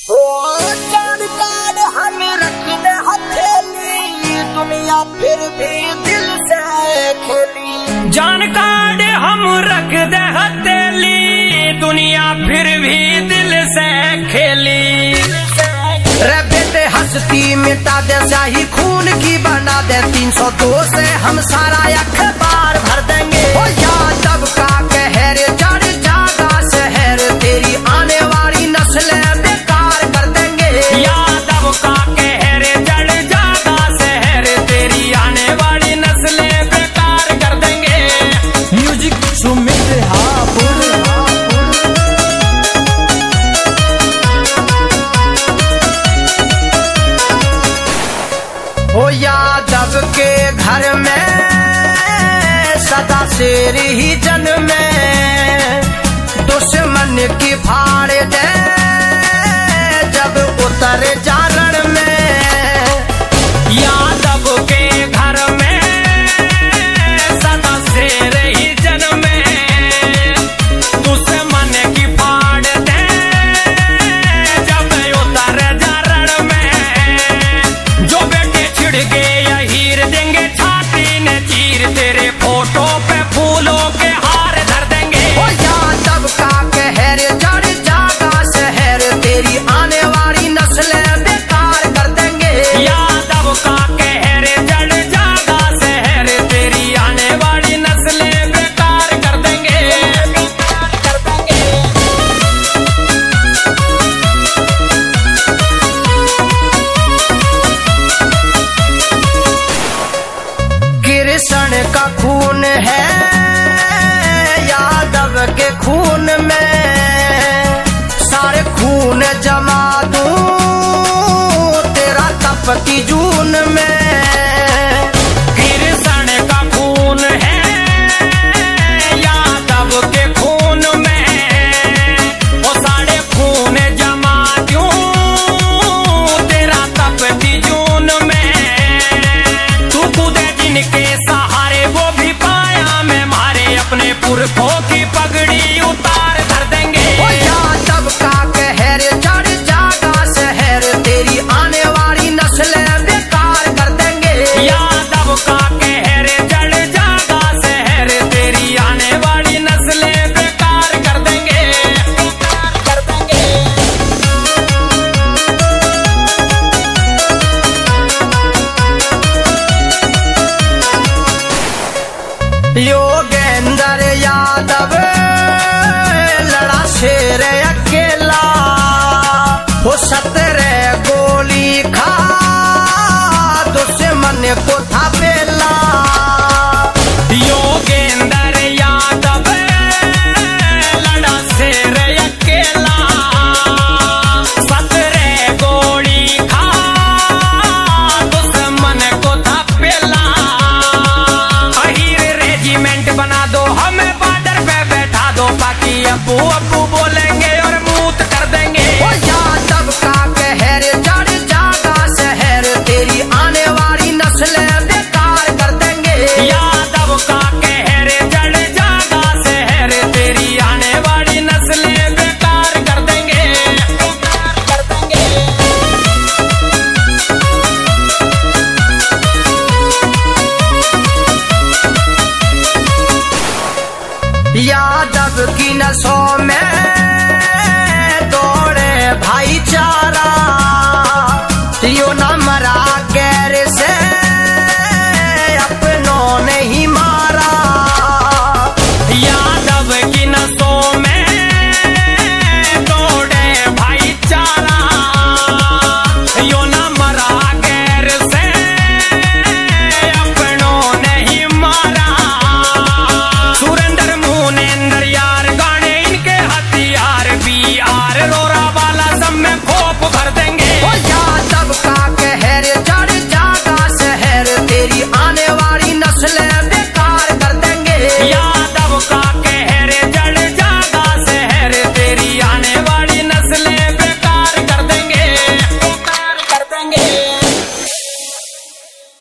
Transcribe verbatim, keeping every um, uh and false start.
हम रखने हथेली, दुनिया फिर भी दिल से खेली। जान कार्ड हम रख दे हथेली, दुनिया फिर भी दिल से खेली। रे बेटे हंसती मिटा दे स्याही खून की बना दे, तीन सौ दो से हम सारा अखबार भर देंगे। ओ यादव का कहर चढ़ जागा शहर, तेरी आने वाली नस्लें बेकार कर देंगे। यादव का कहर चढ़ जागा शहर, तेरी आने वाली नस्लें बेकार कर देंगे। म्यूजिक सुमित हापुर। ओ यादव के घर में सदा शेर ही जन्मे, दुश्मन की फाड़ दे जब उतर जारण में। यादव के घर में सदा शेर ही जन्मे, दुश्मन की फाड़ दे जब उतर जारण में। जो बेटे छिड़ गए या हीर देंगे छाती ने चीर, तेरे फोटो पे फूलों के हार धर देंगे। ओ यादव का कहर चढ़ जागा शहर, तेरी आने वाली नस्लें बेकार कर देंगे। यादव का कहर चढ़ जागा शहर, तेरी आने वाली नस्लें बेकार कर देंगे। कर देंगे। कृष्ण का खून है यादव के खून में, सारे खून जमा दूं तेरा तपती जून में। कृष्ण का खून है यादव के खून में, वो सारे खून जमा दूं तेरा तपती जून में। तू कूदे जिनके सहारे वो भी पाया में मारे, अपने पुरखों की पगड़ी उतार धर देंगे। ओ यादव का कहर चढ़ जागा शहर, तेरी आने वाली नस्लें बेकार कर देंगे। यादव का कहर चढ़ जागा शहर, तेरी आने वाली नस्लें बेकार कर देंगे। कर देंगे। योगेंद्र यादव लड़ा शेर अकेला, हो सत्य